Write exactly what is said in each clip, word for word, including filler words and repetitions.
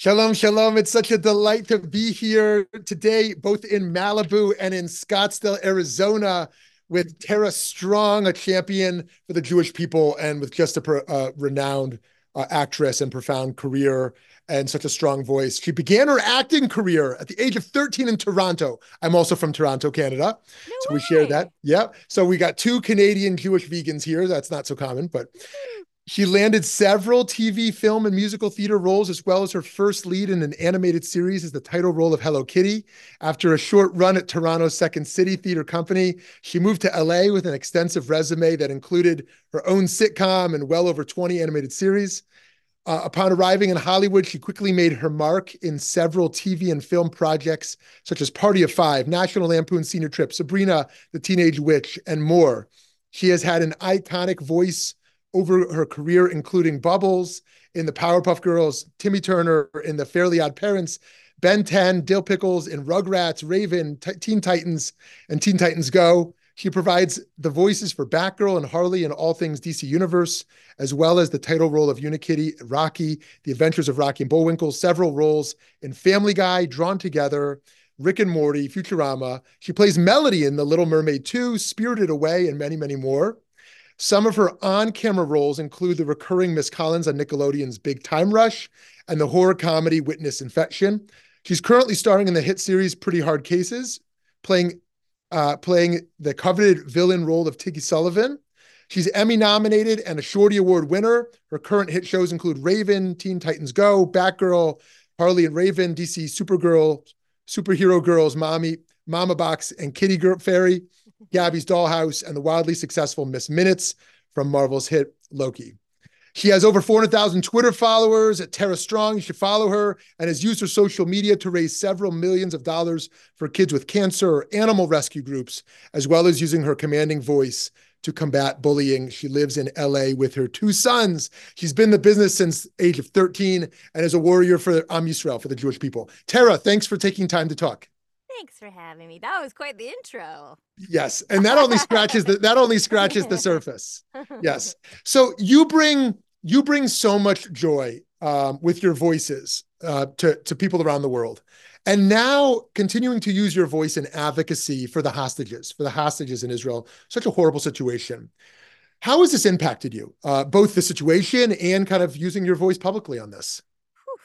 Shalom, shalom. It's such a delight to be here today, both in Malibu and in Scottsdale, Arizona, with Tara Strong, a champion for the Jewish people, and with just a uh, renowned uh, actress and profound career and such a strong voice. She began her acting career at the age of thirteen in Toronto. I'm also from Toronto, Canada. No So we share that. way. Yeah. So we got two Canadian Jewish vegans here. That's not so common, but she landed several T V, film, and musical theater roles, as well as her first lead in an animated series as the title role of Hello Kitty. After a short run at Toronto's Second City Theater Company, she moved to L A with an extensive resume that included her own sitcom and well over twenty animated series. Uh, upon arriving in Hollywood, she quickly made her mark in several T V and film projects, such as Party of Five, National Lampoon Senior Trip, Sabrina the Teenage Witch, and more. She has had an iconic voice over her career, including Bubbles in the Powerpuff Girls, Timmy Turner in the Fairly Odd Parents, Ben ten, Dill Pickles in Rugrats, Raven, T- Teen Titans, and Teen Titans Go. She provides the voices for Batgirl and Harley in all things D C Universe, as well as the title role of Unikitty, Rocky, The Adventures of Rocky and Bullwinkle, several roles in Family Guy, Drawn Together, Rick and Morty, Futurama. She plays Melody in The Little Mermaid two, Spirited Away, and many, many more. Some of her on-camera roles include the recurring Miss Collins on Nickelodeon's Big Time Rush and the horror comedy Witness Infection. She's currently starring in the hit series Pretty Hard Cases, playing uh, playing the coveted villain role of Tiggy Sullivan. She's Emmy nominated and a Shorty Award winner. Her current hit shows include Raven, Teen Titans Go, Batgirl, Harley and Raven, D C Supergirl, Superhero Girls, Mommy, Mama Box, and Kitty Girl Fairy, Gabby's Dollhouse, and the wildly successful Miss Minutes from Marvel's hit Loki. She has over four hundred thousand Twitter followers at Tara Strong. You should follow her, and has used her social media to raise several millions of dollars for kids with cancer or animal rescue groups, as well as using her commanding voice to combat bullying. She lives in L A with her two sons. She's been in the business since age of thirteen and is a warrior for Am Yisrael, for the Jewish people. Tara, thanks for taking time to talk. Thanks for having me. That was quite the intro. Yes, and that only scratches the that only scratches the surface. Yes. So you bring you bring so much joy um, with your voices uh, to to people around the world, and now continuing to use your voice in advocacy for the hostages, for the hostages in Israel. Such a horrible situation. How has this impacted you? Uh, both the situation and kind of using your voice publicly on this. Whew.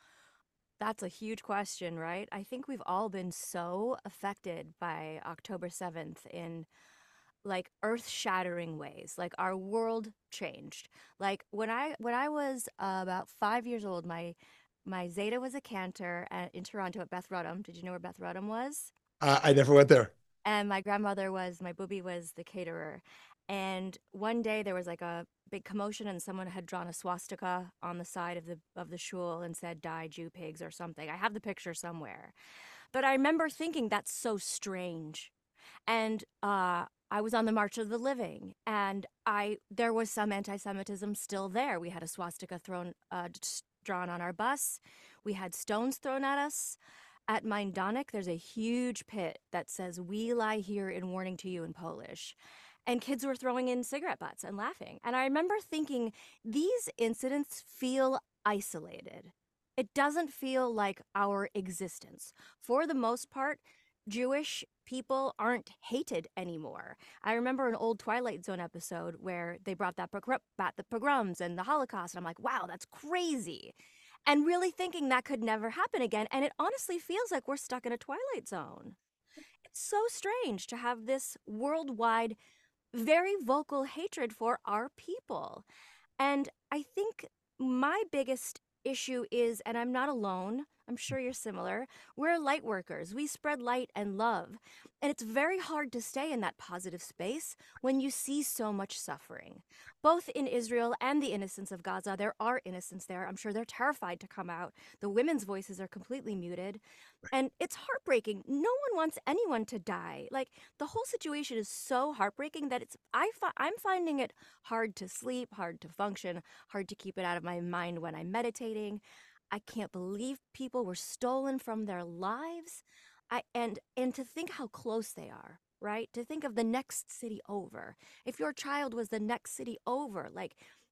That's a huge question, right? I think we've all been so affected by October seventh in like earth-shattering ways. Like our world changed. Like when I when I was uh, about five years old, my my Zeta was a cantor at, in Toronto at Beth Rudham. Did you know where Beth Rudham was? Uh, I never went there. And my grandmother was my booby was the caterer. And one day there was like a big commotion and someone had drawn a swastika on the side of the of the shul and said die Jew pigs or something. I have the picture somewhere. But I remember thinking that's so strange. And uh I was on the March of the Living and I there was some anti-Semitism still there. We had a swastika thrown uh, drawn on our bus. We had stones thrown at us. At Majdanek, there's a huge pit that says, "We lie here in warning to you" in Polish. And kids were throwing in cigarette butts and laughing. And I remember thinking, these incidents feel isolated. It doesn't feel like our existence. For the most part, Jewish people aren't hated anymore. I remember an old Twilight Zone episode where they brought that pogrom- back the pogroms and the Holocaust. And I'm like, wow, that's crazy. And really thinking that could never happen again. And it honestly feels like we're stuck in a Twilight Zone. It's so strange to have this worldwide, very vocal hatred for our people. And I think my biggest issue is, and I'm not alone, I'm sure you're similar, we're light workers. We spread light and love. And it's very hard to stay in that positive space when you see so much suffering. Both in Israel and the innocents of Gaza, there are innocents there. I'm sure they're terrified to come out. The women's voices are completely muted. And it's heartbreaking. No one wants anyone to die. Like the whole situation is so heartbreaking that it's I fi- I'm finding it hard to sleep, hard to function, hard to keep it out of my mind when I'm meditating. I can't believe people were stolen from their lives. I and and to think how close they are, right? To think of the next city over. If your child was the next city over, like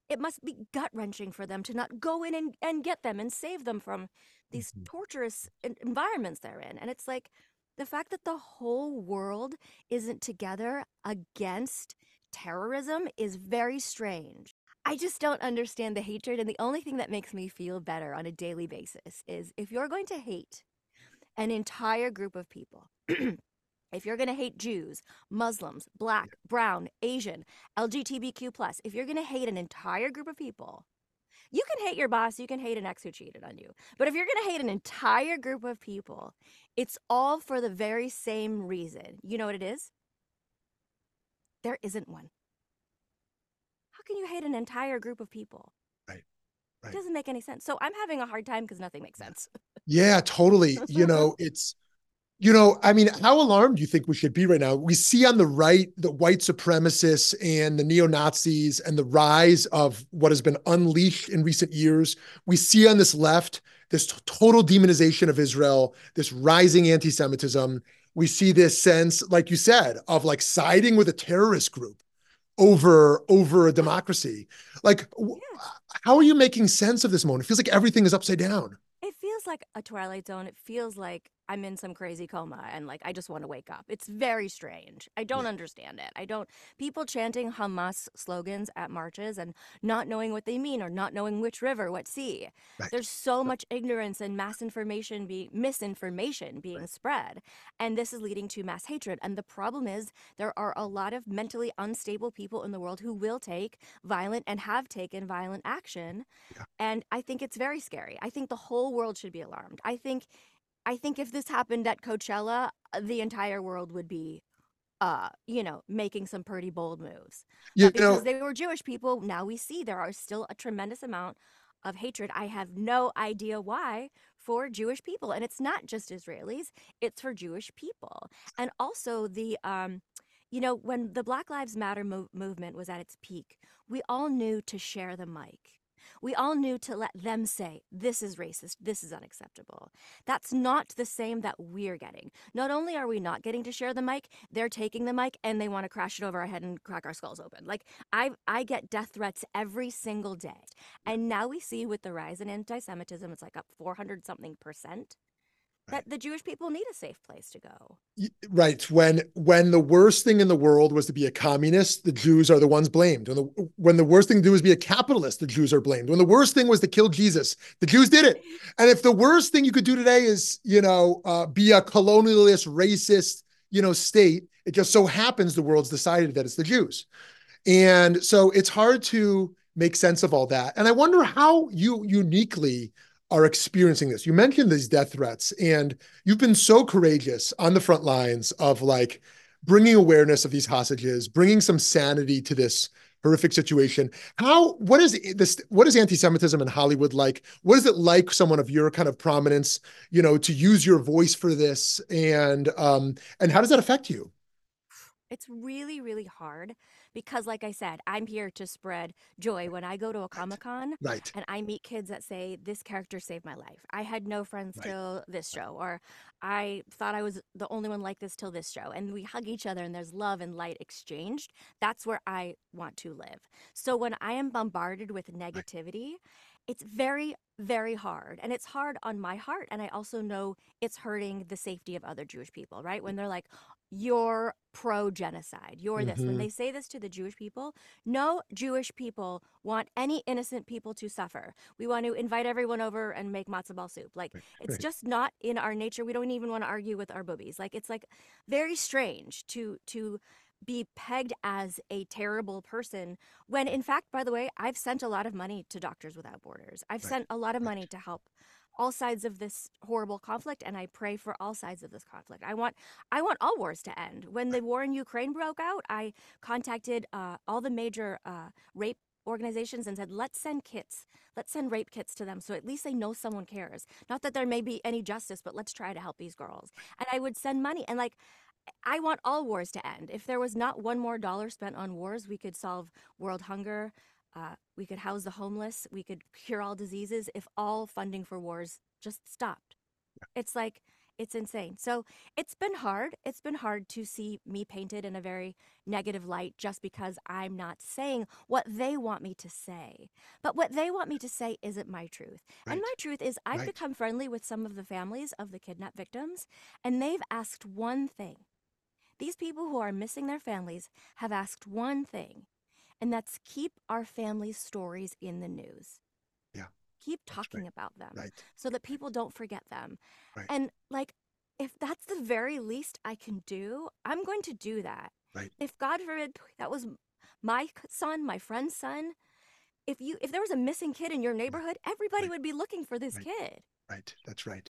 it must be gut wrenching for them to not go in and, and get them and save them from these Mhm. torturous en- environments they're in. And it's like the fact that the whole world isn't together against terrorism is very strange. I just don't understand the hatred. And the only thing that makes me feel better on a daily basis is if you're going to hate an entire group of people, if you're going to hate Jews, Muslims, Yeah. black, brown, Asian, L G B T Q plus, if you're going to hate an entire group of people, you can hate your boss, you can hate an ex who cheated on you. But if you're going to hate an entire group of people, it's all for the very same reason. You know what it is? There isn't one. How can you hate an entire group of people? Right. It Right. doesn't make any sense. So I'm having a hard time because nothing makes sense. Yeah, totally. You know, it's You know, I mean, how alarmed do you think we should be right now? We see on the right the white supremacists and the neo Nazis and the rise of what has been unleashed in recent years. We see on this left this t- total demonization of Israel, this rising anti Semitism. We see this sense, like you said, of like siding with a terrorist group over over a democracy. Like, w- Yeah. how are you making sense of this moment? It feels like everything is upside down. It feels like a Twilight Zone. It feels like I'm in some crazy coma and like I just want to wake up. It's very strange. I don't Yeah, understand it. I don't people chanting Hamas slogans at marches and not knowing what they mean or not knowing which river, what sea. right, There's so much ignorance and mass information be misinformation being right, spread. And this is leading to mass hatred. And the problem is there are a lot of mentally unstable people in the world who will take violent and have taken violent action, yeah, and I think it's very scary. I think the whole world should be alarmed. I think I think if this happened at Coachella, uh, the entire world would be uh, you know, making some pretty bold moves. you But because know, they were Jewish people, now we see there are still a tremendous amount of hatred. I have no idea why for Jewish people. And it's not just Israelis, it's for Jewish people. And also the um you know, when the Black Lives Matter mo- movement was at its peak, we all knew to share the mic. We all knew to let them say, this is racist, this is unacceptable. That's not the same that we're getting. Not only are we not getting to share the mic, they're taking the mic and they want to crash it over our head and crack our skulls open. Like I I get death threats every single day. And now we see with the rise in anti-Semitism, it's like up four hundred something percent, right. that the Jewish people need a safe place to go. Right. When when the worst thing in the world was to be a communist, the Jews are the ones blamed. When the, when the worst thing to do was be a capitalist, the Jews are blamed. When the worst thing was to kill Jesus, the Jews did it. And if the worst thing you could do today is, you know, uh, be a colonialist, racist, you know, state, it just so happens the world's decided that it's the Jews. And so it's hard to make sense of all that. And I wonder how you uniquely are experiencing this. You mentioned these death threats, and you've been so courageous on the front lines of like bringing awareness of these hostages, bringing some sanity to this horrific situation. How, what is this, what is anti-Semitism in Hollywood like? What is it like, someone of your kind of prominence, you know, to use your voice for this? And, um, and how does that affect you? It's really, really hard because, like I said, I'm here to spread joy. When I go to a Right, Comic Con right, and I meet kids that say, this character saved my life. I had no friends right, till this right. show, or I thought I was the only one like this till this show. And we hug each other and there's love and light exchanged. That's where I want to live. So when I am bombarded with Right. negativity, it's very, very hard. And it's hard on my heart. And I also know it's hurting the safety of other Jewish people, right? When they're like, you're pro genocide, you're this. When Mm-hmm. they say this to the Jewish people, no Jewish people want any innocent people to suffer. We want to invite everyone over and make matzo ball soup. Like, Right, it's right. just not in our nature. We don't even want to argue with our boobies. Like, it's like very strange to, to, be pegged as a terrible person when in fact, by the way, I've sent a lot of money to Doctors Without Borders. I've Right, sent a lot of right, money to help all sides of this horrible conflict, and I pray for all sides of this conflict. I want I want all wars to end. When the war in Ukraine broke out, I contacted uh, all the major uh, rape organizations and said, let's send kits. Let's send rape kits to them so at least they know someone cares. Not that there may be any justice, but let's try to help these girls. And I would send money. And like, I want all wars to end. If there was not one more dollar spent on wars, we could solve world hunger. Uh, we could house the homeless. We could cure all diseases if all funding for wars just stopped. It's like It's insane. So it's been hard. It's been hard to see me painted in a very negative light just because I'm not saying what they want me to say. But what they want me to say isn't my truth. And Right. my truth is, I've Right. become friendly with some of the families of the kidnapped victims, and they've asked one thing. These people who are missing their families have asked one thing, and that's keep our families' stories in the news. Yeah. Keep That's right. talking about them Right. so that people don't forget them. Right. And like, if that's the very least I can do, I'm going to do that. Right. If God forbid that was my son, my friend's son, if you if there was a missing kid in your Yeah. neighborhood, everybody Right. would be looking for this Right. kid. Right. That's right.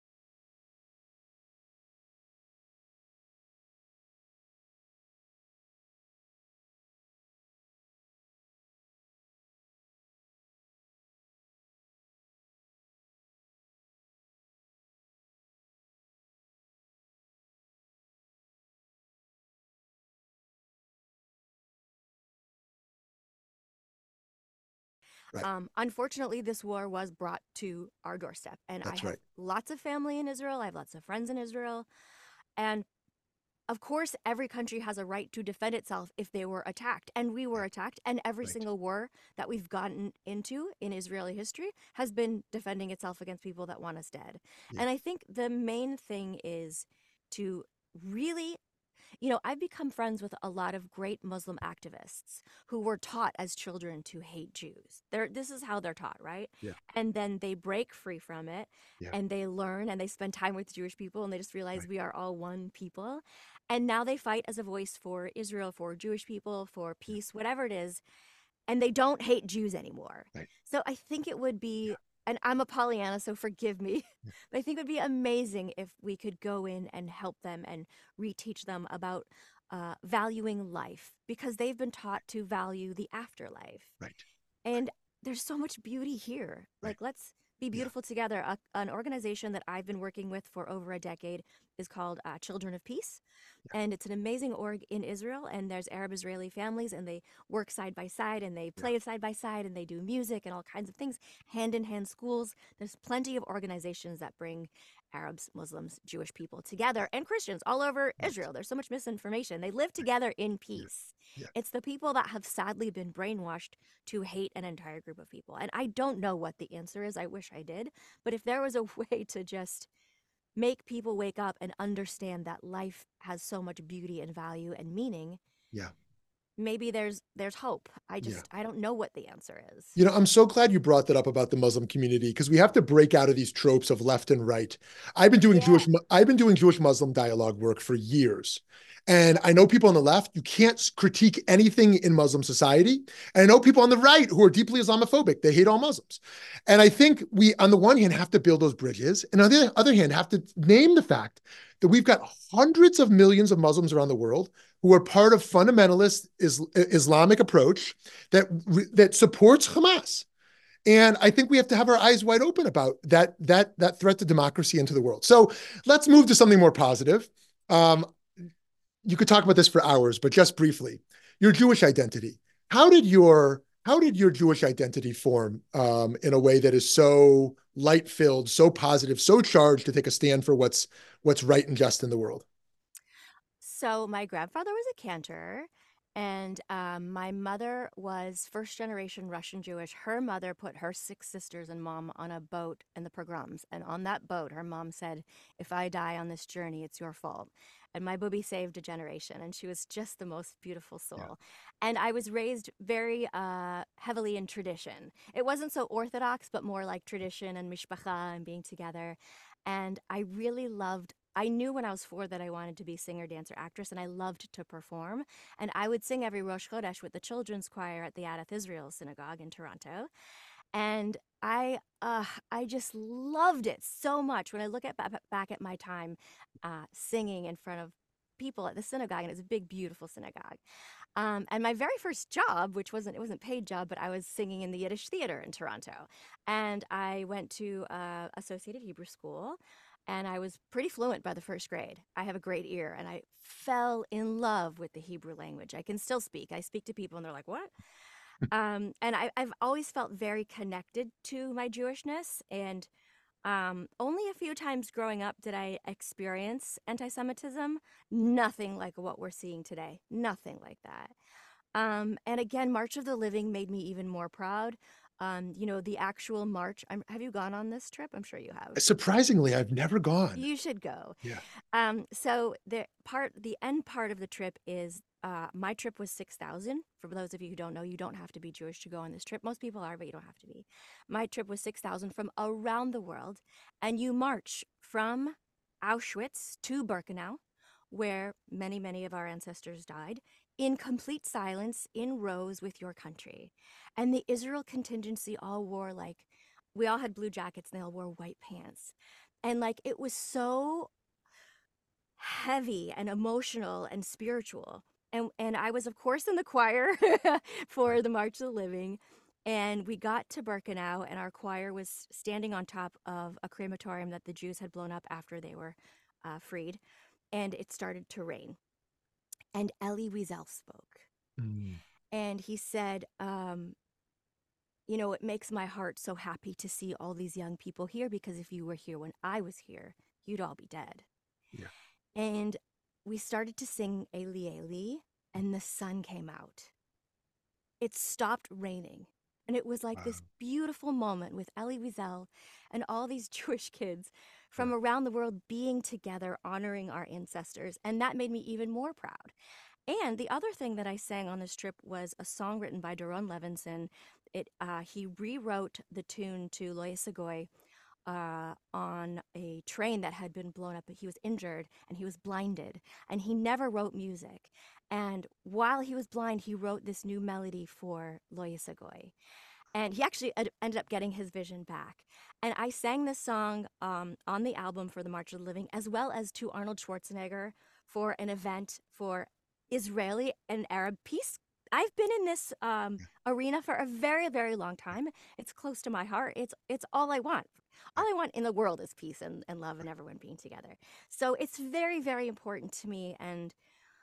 Right. Um, unfortunately, this war was brought to our doorstep, and I That's have right. lots of family in Israel. I have lots of friends in Israel, and of course, every country has a right to defend itself if they were attacked. And we were Yeah. attacked. And every Right. single war that we've gotten into in Israeli history has been defending itself against people that want us dead. Yeah. And I think the main thing is to really, you know, I've become friends with a lot of great Muslim activists who were taught as children to hate Jews. They're, this is how they're taught, right? Yeah. And then they break free from it Yeah. and they learn and they spend time with Jewish people and they just realize Right. we are all one people. And now they fight as a voice for Israel, for Jewish people, for Yeah. peace, whatever it is. And they don't hate Jews anymore. Right. So I think it would Yeah. be, and I'm a Pollyanna, so forgive me, Yeah. but I think it would be amazing if we could go in and help them and reteach them about uh, valuing life because they've been taught to value the afterlife. Right. And there's so much beauty here. Right. Like, let's be Yeah. beautiful together. A, an organization that I've been working with for over a decade is called uh, Children of Peace. Yeah. And it's an amazing org in Israel. And there's Arab Israeli families, and they work side by side, and they Yeah. play side by side, and they do music and all kinds of things, hand in hand schools. There's plenty of organizations that bring Arabs, Muslims, Jewish people together, and Christians all over Right. Israel. There's so much misinformation. They live Right. together in Yeah. peace. Yeah. It's the people that have sadly been brainwashed to hate an entire group of people. And I don't know what the answer is. I wish I did. But if there was a way to just make people wake up and understand that life has so much beauty and value and meaning, Yeah. maybe there's there's hope. I Yeah. just I don't know what the answer is. You know, I'm so glad you brought that up about the Muslim community because we have to break out of these tropes of left and right. I've been doing Yeah. Jewish I've been doing Jewish Muslim dialogue work for years. And I know people on the left, you can't critique anything in Muslim society. And I know people on the right who are deeply Islamophobic. They hate all Muslims. And I think we, on the one hand, have to build those bridges. And on the other hand, have to name the fact that we've got hundreds of millions of Muslims around the world who are part of fundamentalist is, Islamic approach that, that supports Hamas. And I think we have to have our eyes wide open about that, that, that threat to democracy and to the world. So let's move to something more positive. Um, you could talk about this for hours, but just briefly, your Jewish identity. How did your how did your Jewish identity form um, in a way that is so light-filled, so positive, so charged to take a stand for what's what's right and just in the world? So my grandfather was a cantor, and um, my mother was first generation Russian Jewish. Her mother put her six sisters and mom on a boat in the pogroms, and on that boat, her mom said, "If I die on this journey, it's your fault." And my booby saved a generation, and she was just the most beautiful Yeah. soul. And I was raised very uh, heavily in tradition. It wasn't so orthodox, but more like tradition and mishpacha and being together. And I really loved I knew when I was four that I wanted to be singer, dancer, actress, and I loved to perform. And I would sing every Rosh Chodesh with the children's choir at the Adath Israel Synagogue in Toronto. And I, uh, I just loved it so much. When I look at back at my time uh, singing in front of people at the synagogue, and it was a big, beautiful synagogue. Um, and my very first job, which wasn't it wasn't a paid job, but I was singing in the Yiddish Theater in Toronto, and I went to uh, Associated Hebrew School, and I was pretty fluent by the first grade. I have a great ear, and I fell in love with the Hebrew language. I can still speak. I speak to people, and they're like, "What?" Um, and I, I've always felt very connected to my Jewishness, and Um, only a few times growing up did I experience anti-Semitism. Nothing like what we're seeing today. Nothing like that. Um, and again, March of the Living made me even more proud. Um, you know, the actual march. I'm, have you gone on this trip? I'm sure you have. Surprisingly, I've never gone. You should go. Yeah. Um, so the part, the end part of the trip is uh, my trip was six thousand. For those of you who don't know, you don't have to be Jewish to go on this trip. Most people are, but you don't have to be. My trip was six thousand from around the world, and you march from Auschwitz to Birkenau, where many, many of our ancestors died, in complete silence, in rows with your country. And the Israel contingency all wore like, we all had blue jackets and they all wore white pants. And like, it was so heavy and emotional and spiritual. And and I was of course in the choir for the March of the Living. And we got to Birkenau and our choir was standing on top of a crematorium that the Jews had blown up after they were uh, freed. And it started to rain. And Elie Wiesel spoke. Mm. And he said, um, you know, it makes my heart so happy to see all these young people here because if you were here when I was here, you'd all be dead. Yeah. And we started to sing Eli Eli, and the sun came out. It stopped raining. And it was like Wow. this beautiful moment with Elie Wiesel and all these Jewish kids from yeah. around the world being together, honoring our ancestors. And that made me even more proud. And the other thing that I sang on this trip was a song written by Doron Levinson. It, uh, he rewrote the tune to Lo Yesagoi uh, on a train that had been blown up. He was injured and he was blinded and he never wrote music. And while he was blind, he wrote this new melody for Lo Yesagoi. And he actually ed- ended up getting his vision back. And I sang this song um, on the album for the March of the Living, as well as to Arnold Schwarzenegger for an event for Israeli and Arab peace. I've been in this um, arena for a very, very long time. It's close to my heart. It's it's all I want. All I want in the world is peace and, and love and everyone being together. So it's very, very important to me. And,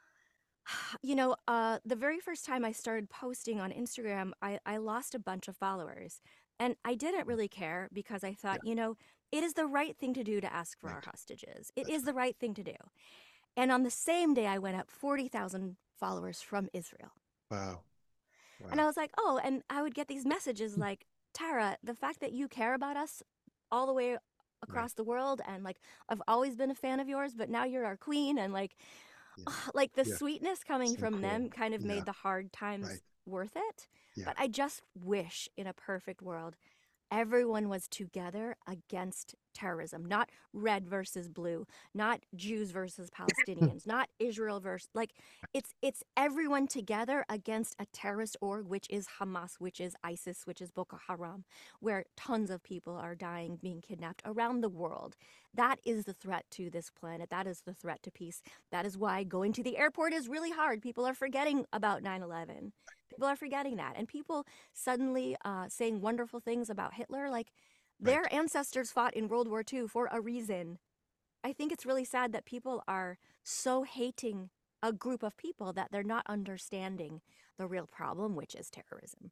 you know, uh, the very first time I started posting on Instagram, I, I lost a bunch of followers. And I didn't really care because I thought, yeah. you know, it is the right thing to do to ask for right. our hostages. It That's is right. the right thing to do. And on the same day, I went up forty thousand followers from Israel. Wow. Wow. And I was like, oh, and I would get these messages like, Tara, the fact that you care about us all the way across right. the world, and like, I've always been a fan of yours, but now you're our queen. And like, yeah. oh, like the yeah. sweetness coming so from cool. them kind of yeah. made the hard times right. worth it. Yeah. But I just wish in a perfect world, everyone was together against terrorism, not red versus blue, not Jews versus Palestinians, not Israel versus, like, it's it's everyone together against a terrorist org, which is Hamas, which is ISIS, which is Boko Haram, where tons of people are dying, being kidnapped around the world. That is the threat to this planet. That is the threat to peace. That is why going to the airport is really hard. People are forgetting about nine eleven. People are forgetting that. And people suddenly uh, saying wonderful things about Hitler, like their right. ancestors fought in World War Two for a reason. I think it's really sad that people are so hating a group of people that they're not understanding the real problem, which is terrorism.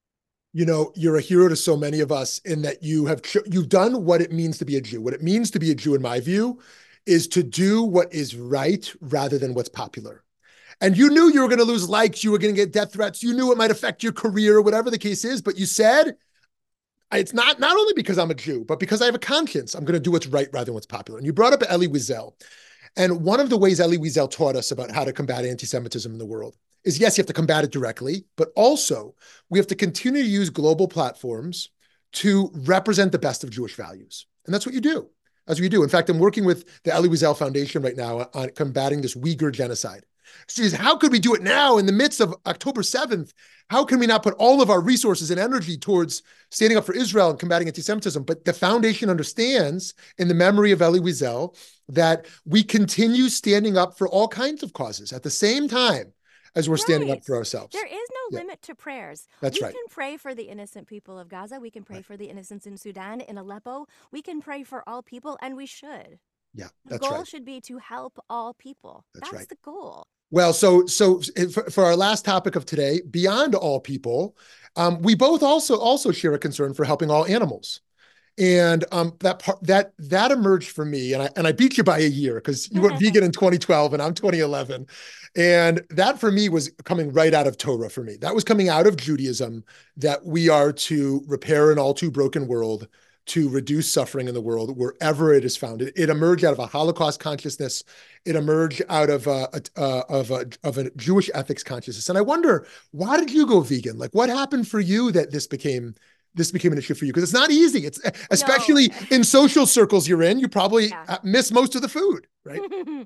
You know, you're a hero to so many of us in that you have ch- you've done what it means to be a Jew. What it means to be a Jew, in my view, is to do what is right rather than what's popular. And you knew you were going to lose likes, you were going to get death threats, you knew it might affect your career, whatever the case is, but you said, it's not, not only because I'm a Jew, but because I have a conscience, I'm going to do what's right rather than what's popular. And you brought up Elie Wiesel. And one of the ways Elie Wiesel taught us about how to combat anti-Semitism in the world is, yes, you have to combat it directly, but also we have to continue to use global platforms to represent the best of Jewish values. And that's what you do. That's what you do. In fact, I'm working with the Elie Wiesel Foundation right now on combating this Uyghur genocide. She says, how could we do it now in the midst of October seventh? How can we not put all of our resources and energy towards standing up for Israel and combating anti-Semitism? But the foundation understands, in the memory of Elie Wiesel, that we continue standing up for all kinds of causes at the same time as we're right. standing up for ourselves. There is no yeah. limit to prayers. That's we right. We can pray for the innocent people of Gaza. We can pray right. for the innocents in Sudan, in Aleppo. We can pray for all people, and we should. Yeah, that's the goal right. should be to help all people. That's, that's right. the goal. Well, so so for, for our last topic of today, beyond all people, um, we both also also share a concern for helping all animals. And um, that part that that emerged for me, and I and I beat you by a year because you went vegan in twenty twelve and I'm twenty eleven, and that for me was coming right out of Torah for me. That was coming out of Judaism, that we are to repair an all too broken world, to reduce suffering in the world wherever it is found. It, it emerged out of a Holocaust consciousness. It emerged out of a, a, a of a of a Jewish ethics consciousness. And I wonder, why did you go vegan? Like, what happened for you that this became this became an issue for you? Because it's not easy. It's No. especially in social circles you're in, you probably Yeah. miss most of the food, right?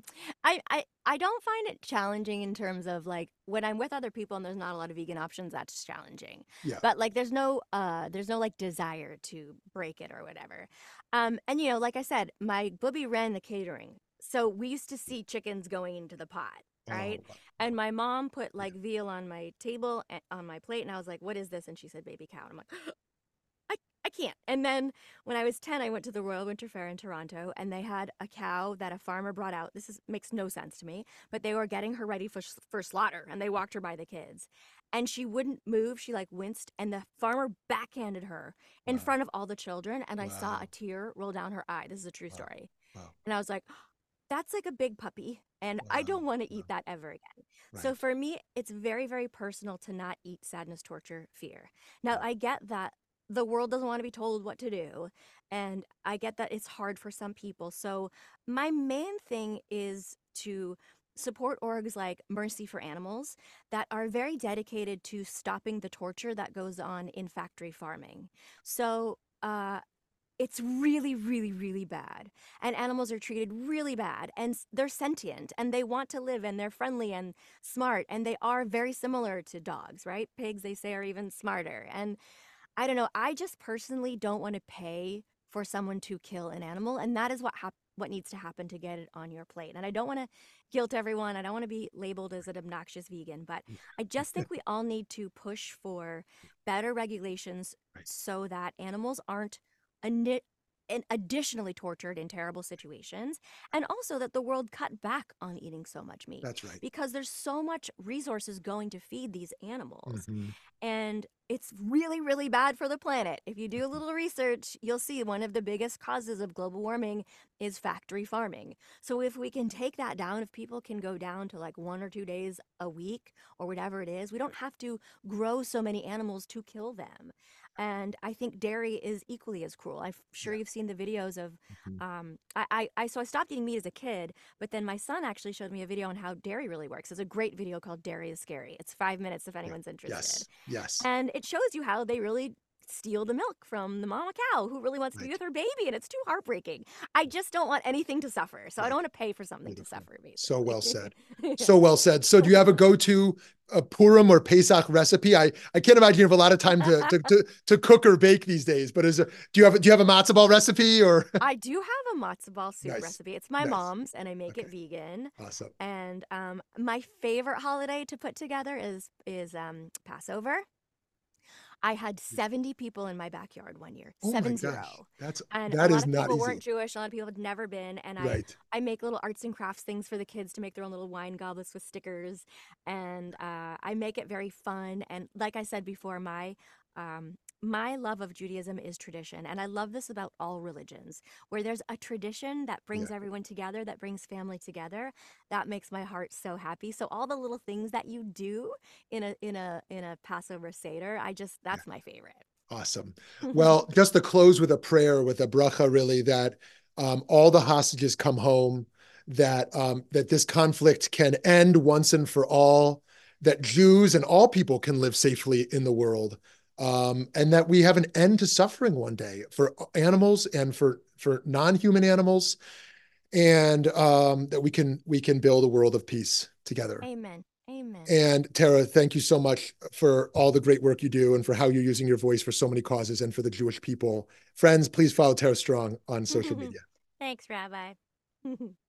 I, I I don't find it challenging in terms of like when I'm with other people and there's not a lot of vegan options, that's challenging. Yeah. But like there's no uh there's no like desire to break it or whatever. Um and you know, like I said, my booby ran the catering. So we used to see chickens going into the pot, right? Oh, wow. And my mom put like veal on my table and on my plate and I was like, "What is this?" And she said baby cow. And I'm like, I I can't. And then when I was ten, I went to the Royal Winter Fair in Toronto and they had a cow that a farmer brought out. This is makes no sense to me, but they were getting her ready for for slaughter and they walked her by the kids. And she wouldn't move. She like winced and the farmer backhanded her in Wow. front of all the children and I saw Wow. a tear roll down her eye. This is a true Wow. story. Wow. And I was like, that's like a big puppy and I Wow. don't want to Wow. eat that ever again. So Right. for me, it's very, very personal to not eat sadness, torture, fear. Now, Right. I get that the world doesn't want to be told what to do, and I get that it's hard for some people. So my main thing is to support orgs like Mercy for Animals that are very dedicated to stopping the torture that goes on in factory farming. So, uh it's really, really, really bad. And animals are treated really bad. And s- they're sentient and they want to live and they're friendly and smart. And they are very similar to dogs, right? Pigs, they say, are even smarter. And I don't know. I just personally don't want to pay for someone to kill an animal. And that is what hap- what needs to happen to get it on your plate. And I don't want to guilt everyone. I don't want to be labeled as an obnoxious vegan, but I just think we all need to push for better regulations Right. so that animals aren't ani- and additionally tortured in terrible situations, and also that the world cut back on eating so much meat That's right. because there's so much resources going to feed these animals, Mm-hmm. and it's really, really bad for the planet. If you do a little research, you'll see one of the biggest causes of global warming is factory farming. So if we can take that down, if people can go down to like one or two days a week or whatever it is, we don't have to grow so many animals to kill them. And I think dairy is equally as cruel. I'm sure Yeah. you've seen the videos of, Mm-hmm. um, I, I, I, so I stopped eating meat as a kid, but then my son actually showed me a video on how dairy really works. It's a great video called Dairy is Scary. It's five minutes if Yeah. anyone's interested. Yes. Yes. And it shows you how they really steal the milk from the mama cow who really wants to be Right. with her baby, and it's too heartbreaking. I just don't want anything to suffer, so I don't Right. want to pay for something to Beautiful. suffer, So well basically. said. So well said. So do you have a go-to a Purim or Pesach recipe? I, I can't imagine you have a lot of time to, to, to, to cook or bake these days, but is it, do you have, do you have a matzo ball recipe or? I do have a matzo ball soup Nice. recipe. It's my Nice. mom's, and I make Okay. it vegan. Awesome. And um, my favorite holiday to put together is is um, Passover. I had seventy people in my backyard one year, Oh my seven gosh. zero. That's, And a that lot is of not people weren't easy. Jewish, a lot of people had never been, and I Right. I make little arts and crafts things for the kids to make their own little wine goblets with stickers, and uh, I make it very fun. And like I said before, my um, my love of Judaism is tradition, and I love this about all religions, where there's a tradition that Yeah. brings everyone together, that brings family together. That makes my heart so happy. So all the little things that you do in a in a in a Passover Seder, I just Yeah. that's my favorite. Awesome. Well, just to close with a prayer, with a bracha, really, that um, all the hostages come home, that um, that this conflict can end once and for all, that Jews and all people can live safely in the world, um, and that we have an end to suffering one day for animals and for for non-human animals, and um, that we can we can build a world of peace together. Amen. Amen. And Tara, thank you so much for all the great work you do and for how you're using your voice for so many causes and for the Jewish people. Friends, please follow Tara Strong on social media. Thanks, Rabbi.